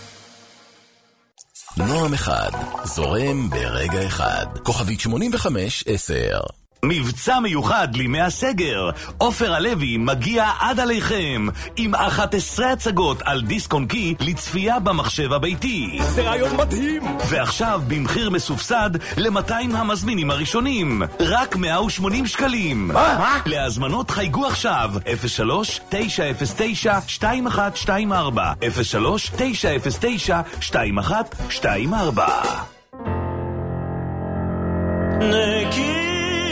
נועם אחד, זורם ברגע אחד. כוכבית 8510. מבצע מיוחד לימי הסגר. עופר הלוי מגיע עד עליכם עם 11 הצגות על דיסק און קי לצפייה במחשב הביתי. זה רעיון מדהים. ועכשיו במחיר מסובסד ל-200 המזמינים הראשונים, רק 180 שקלים. מה? להזמנות חייגו עכשיו 03-909-2124 03-909-2124. נקי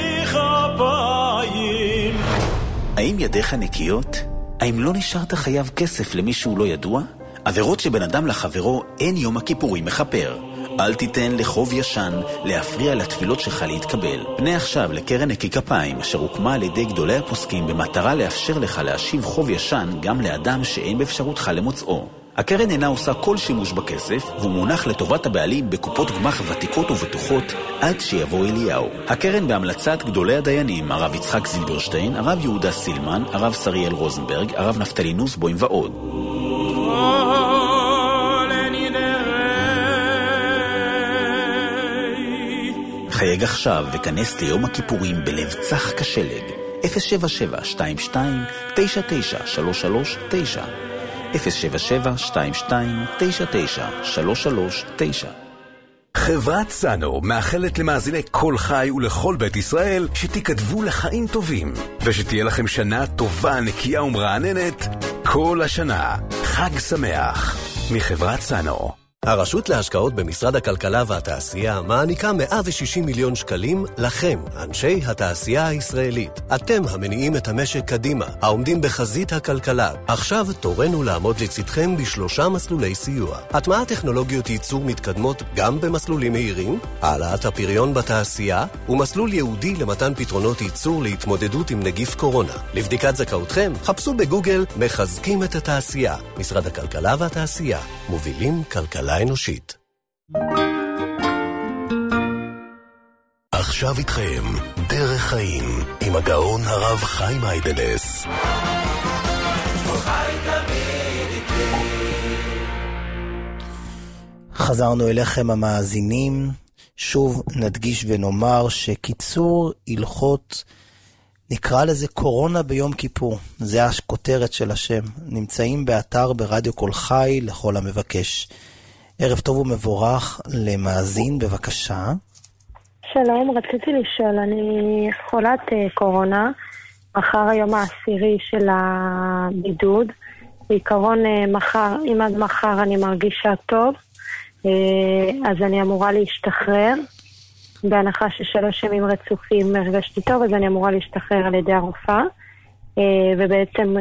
חפיים. האם ידיך נקיות? האם לא נשארת חייב כסף למישהו לא ידוע? עבירות שבין אדם לחברו אין יום הכיפורים מחפר. אל תיתן לחוב ישן להפריע לתפילות שלך להתקבל. פנה עכשיו לקרן נקי כפיים, אשר הוקמה על ידי גדולי הפוסקים במטרה לאפשר לך להשיב חוב ישן גם לאדם שאין באפשרותך למוצאו. הקרן אינה עושה כל שימוש בכסף, והוא מונח לטובת הבעלים בקופות גמח ותיקות ובטוחות עד שיבוא אליהו. הקרן בהמלצת גדולי הדיינים, הרב יצחק זילברשטיין, הרב יהודה סילמן, הרב שריאל רוזנברג, הרב נפתלי נוסבוים ועוד. חייג עכשיו וכנס ליום הכיפורים בלב צח כשלג. 077-22-99-339 077-22-99-339. חברת סאנו מאחלת למאזיני כל חי ולכל בית ישראל שתיכתבו לחיים טובים ושתהיה לכם שנה טובה, נקייה ומרעננת כל השנה. חג שמח מחברת סאנו. הרשות להשקעות במשרד הכלכלה והתעשייה מעניקה 160 מיליון שקלים לכם, אנשי התעשייה הישראלית. אתם המניעים את המשק קדימה, העומדים בחזית הכלכלה. עכשיו תורנו לעמוד לצדכם בשלושה מסלולי סיוע. הטמעת טכנולוגיות ייצור מתקדמות גם במסלולים מהירים, העלאת הפריון בתעשייה, ומסלול ייעודי למתן פתרונות ייצור להתמודדות עם נגיף קורונה. לבדיקת זכאותכם, חפשו בגוגל מחזקים את התעשייה. משרד הכלכלה והתעשייה, מובילים כלכלה אנושית. עכשיו איתכם דרך חיים עם הגאון הרב חיים היידלס. חזרנו אליכם המאזינים. שוב נדגיש ונאמר שקיצור הלכות, נקרא לזה קורונה ביום כיפור, זה הכותרת של השם, נמצאים באתר ברדיו כל חי לכל המבקש. ערב טוב ומבורך למאזין, בבקשה. שלום, רציתי לשאול, אני חולת קורונה, מחר היום העשירי של הבידוד, בעיקרון מחר, אם עד מחר אני מרגישה טוב, אז אני אמורה להשתחרר, בהנחה ש3 ימים רצופים הרגשתי טוב, אז אני אמורה להשתחרר על ידי הרופאה, ובעצם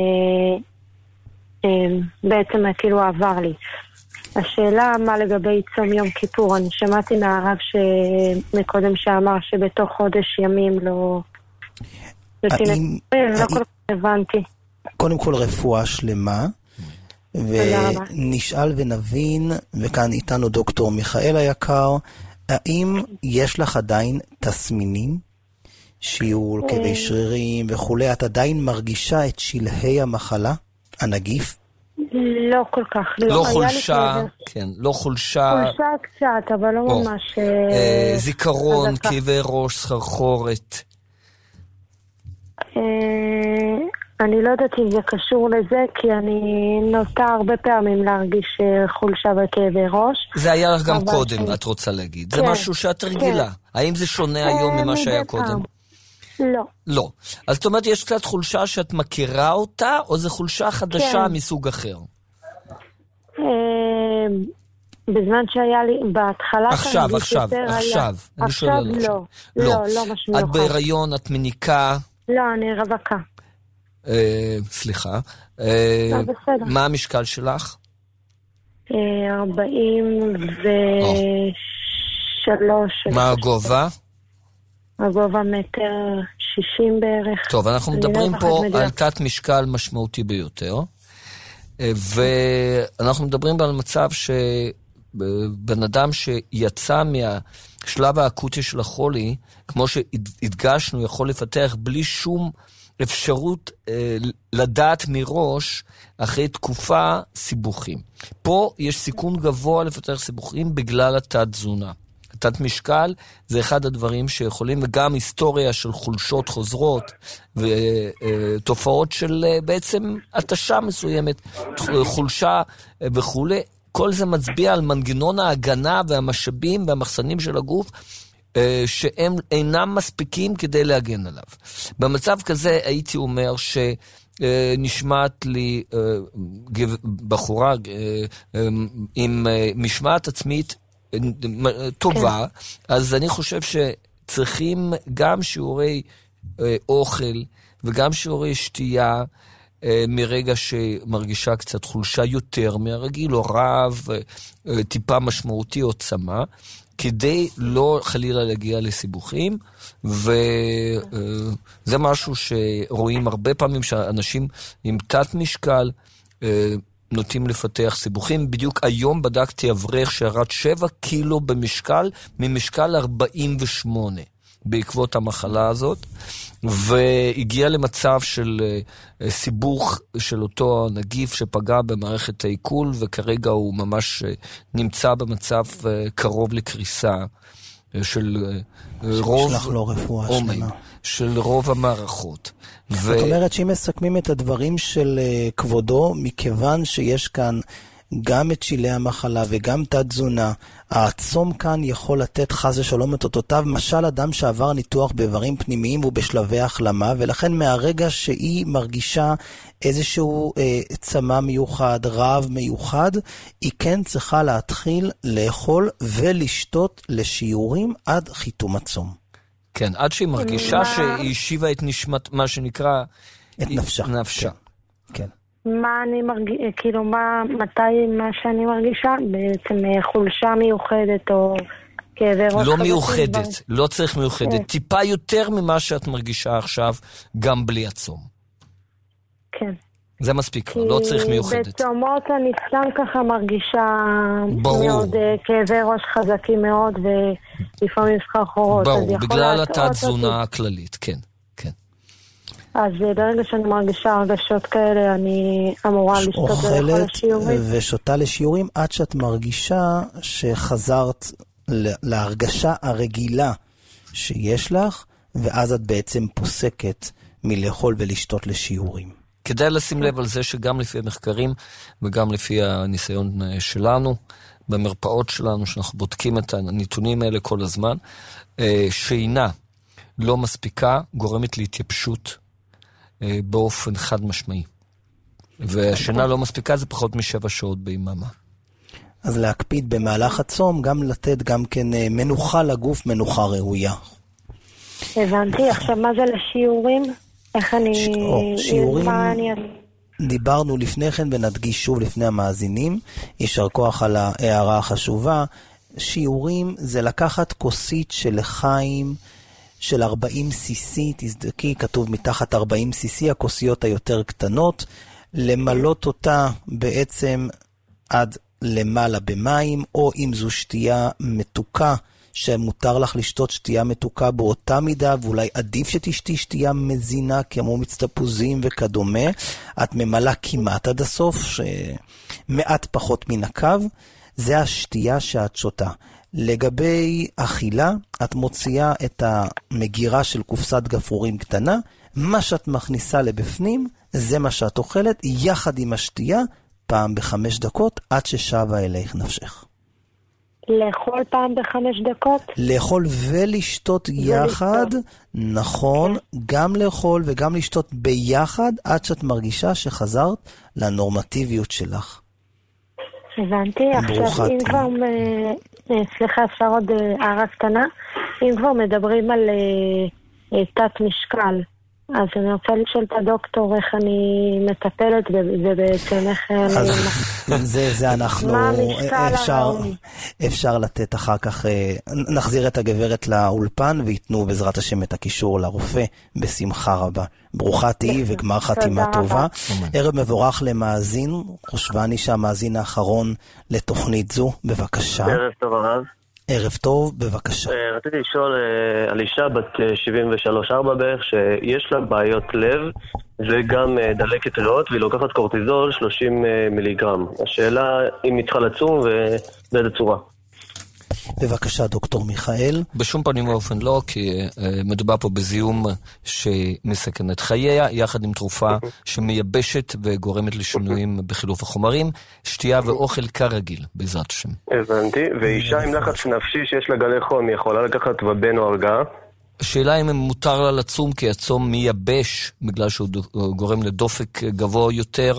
כאילו עבר לי. השאלה מה לגבי צום יום כיפור, אני שמעתי מהרב שמקודם שאמר שבתוך חודש ימים לא כל כך הבנתי. קודם כל רפואה שלמה, ונשאל ונבין, וכאן איתנו דוקטור מיכאל היקר, האם יש לך עדיין תסמינים שיעול, כאבי שרירים וכולי, את עדיין מרגישה את שלהי המחלה, הנגיף? לא כל כך. לא חולשה, כן, לא חולשה. חולשה קצת, אבל לא ממש... זיכרון, כאבי ראש, סחרחורת. אני לא יודעת אם זה קשור לזה, כי אני נוטה הרבה פעמים להרגיש חולשה וכאבי ראש. זה היה לך גם קודם, את רוצה להגיד. זה משהו שאת רגילה. האם זה שונה היום ממה שהיה קודם? לא. לא. אז זאת אומרת, יש קצת חולשה שאת מכירה אותה, או זה חולשה חדשה מסוג אחר? בזמן שהיה לי, בהתחלה... עכשיו. אני שואל עכשיו לא משהו. את בהיריון, את מניקה? לא, אני רווקה. סליחה. בסדר. מה המשקל שלך? 43. מה הגובה? הגובה 1.60 בערך. טוב, אנחנו מדברים פה על תת משקל משמעותי ביותר, ואנחנו מדברים על מצב שבן אדם שיצא מהשלב האקוטי של החולי, כמו שהדגשנו, יכול לפתח בלי שום אפשרות לדעת מראש אחרי תקופה סיבוכים. פה יש סיכון גבוה לפתח סיבוכים בגלל התת תזונה. תת משקל זה אחד הדברים שיכולים, וגם היסטוריה של חולשות חוזרות ותופעות של בעצם התשה מסוימת, חולשה וכו'. כל זה מצביע על מנגנון ההגנה והמשאבים והמחסנים של הגוף שהם אינם מספיקים כדי להגן עליו. במצב כזה הייתי אומר שנשמעת לי בחורה עם משמעת עצמית טובה, אז אני חושב שצריכים גם שיעורי אוכל וגם שיעורי שתייה מרגע שמרגישה קצת חולשה יותר מהרגיל, או רעב, טיפה משמעותי או צמא, כדי לא חלילה להגיע לסיבוכים, וזה משהו שרואים הרבה פעמים שאנשים עם תת משקל נוטים לפתח סיבוכים. בדיוק היום בדקתי אברך שירד 7 קילו במשקל, ממשקל 48 בעקבות המחלה הזאת, והגיע למצב של סיבוך של אותו נגיף שפגע במערכת העיכול, וכרגע הוא ממש נמצא במצב קרוב לקריסה של רוב... שלח לו רפואה שלמה. של רוב המערכות. זאת אומרת שאם מסכמים את הדברים של כבודו, מכיוון שיש כאן גם את שילי המחלה וגם תת תזונה, העצום כאן יכול לתת חס ושלום את אותותיו, משל אדם שעבר ניתוח באיברים פנימיים ובשלבי החלמה, ולכן מהרגע שהיא מרגישה איזשהו צמא מיוחד, רעב מיוחד, היא כן צריכה להתחיל לאכול ולשתות לשיעורים עד חיתום הצום. כן, עד שהיא מרגישה שהיא השיבה את נשמת, מה שנקרא... את נפשה. כן. מה אני מרגישה, כאילו מתי מה שאני מרגישה? בעצם חולשה מיוחדת או כאבי ראש? לא מיוחדת, לא צריך מיוחדת. טיפה יותר ממה שאת מרגישה עכשיו, גם בלי הצום. כן. זה מספיק, לא צריך מיוחדת. בצומות אני סתם ככה מרגישה מאוד כאבי ראש חזקים מאוד, ולפעמים סחרחורות. ברור, בגלל התת תזונה הכללית, כן. אז ברגע שאני מרגישה הרגשות כאלה, אני אמורה לשתות לכל השיעורים. אוכלת ושותה לשיעורים עד שאת מרגישה שחזרת להרגשה הרגילה שיש לך, ואז את בעצם פוסקת מלאכול ולשתות לשיעורים. כדאי לשים לב על זה שגם לפי המחקרים וגם לפי הניסיון שלנו, במרפאות שלנו, שאנחנו בודקים את הנתונים האלה כל הזמן, שינה לא מספיקה, גורמת להתייבשות, באופן חד משמעי. והשינה לא מספיקה, זה פחות מ7 שעות ביממה. אז להקפיד במהלך הצום, גם לתת גם כן מנוחה לגוף, מנוחה ראויה. הבנתי, עכשיו מה זה לשיעורים? איך אני... שיעורים... דיברנו לפני כן ונדגיש שוב לפני המאזינים, יישר כוח על ההערה החשובה. שיעורים זה לקחת כוסית של לחיים, של 40 cc, תזדקי, כתוב מתחת 40 cc, הכוסיות היותר קטנות, למלות אותה בעצם עד למעלה במים, או אם זו שתייה מתוקה שמותר לך לשתות שתייה מתוקה באותה מידה, ואולי עדיף שתשתי שתייה מזינה כמו מיץ תפוזים וכדומה. את ממלאה כמעט עד הסוף, שמעט פחות מן הקו, זה השתייה שאת שותה. לגבי אכילה, את מוציאה את המגירה של קופסת גפרורים קטנה, מה שאת מכניסה לבפנים, זה מה שאת אוכלת, יחד עם השתייה, פעם ב5 דקות, עד ששבה אלייך נפשך. לאכול פעם ב5 דקות? לאכול ולשתות יחד, נכון, גם לאכול וגם לשתות ביחד, עד שאת מרגישה שחזרת לנורמטיביות שלך. הבנתי, עכשיו אם כבר, סליחה, אפשר עוד הערה קטנה, אם כבר מדברים על תת משקל, אז אני רוצה לשאול את הדוקטור איך אני מטפלת ובעצם איך זה אנחנו, אפשר לתת אחר כך, נחזיר את הגברת לאולפן ויתנו בעזרת השם את הקישור לרופא בשמחה רבה. ברוכה תהי וגמר חתימה טובה. ערב מבורך למאזין, חושבני שהמאזין האחרון לתוכנית זו, בבקשה. ערב טוב הרב. ערב טוב, בבקשה. רציתי לשאול על אישה בת 73-4 בערך, שיש לה בעיות לב וגם דלקת ריאות, והיא לוקחת קורטיזול 30 מיליגרם. השאלה אם היא צריכה לצום ובאיזה צורה. בבקשה, דוקטור מיכאל. בשום פנים ואופן לא, כי מדובר פה בזיהום שמסכן את חייה, יחד עם תרופה שמייבשת וגורמת לשינויים בחילוף החומרים, שתייה ואוכל כרגיל, בעזרת השם. הבנתי, ואישה עם לחץ נפשי שיש לה גלי חום, היא יכולה לקחת ובן או הרגעה? השאלה אם מותר לה לצום, כי הצום מייבש, בגלל שהוא גורם לדופק גבוה יותר.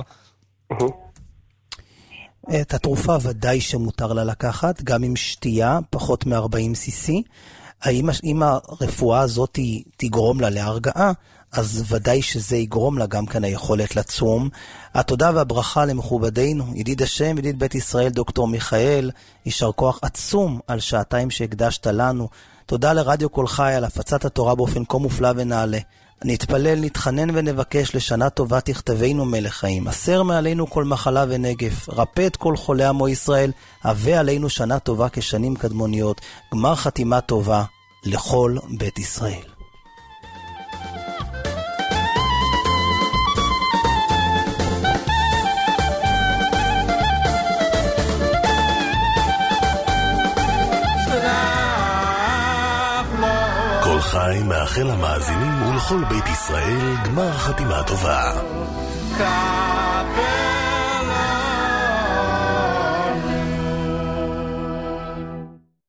את התרופה ודאי שמותר לה לקחת, גם עם שתייה, פחות מ-40cc. אם הרפואה הזאת תגרום לה להרגעה, אז ודאי שזה יגרום לה גם כאן היכולת לצום. התודה והברכה למכובדינו, ידיד השם, ידיד בית ישראל, דוקטור מיכאל, יישר כוח עצום על שעתיים שהקדשת לנו. תודה לרדיו כל חי על הפצת התורה באופן כה מופלא ונעלה. נתפלל, נתחנן ונבקש לשנה טובה תכתבנו מלך חיים. אסר מעלינו כל מחלה ונגף, רפא את כל חולי עמו ישראל, הבא עלינו שנה טובה כשנים קדמוניות, גמר חתימה טובה לכל בית ישראל. כל חי מאחל למאזינים ולכל בית ישראל גמר חתימה טובה.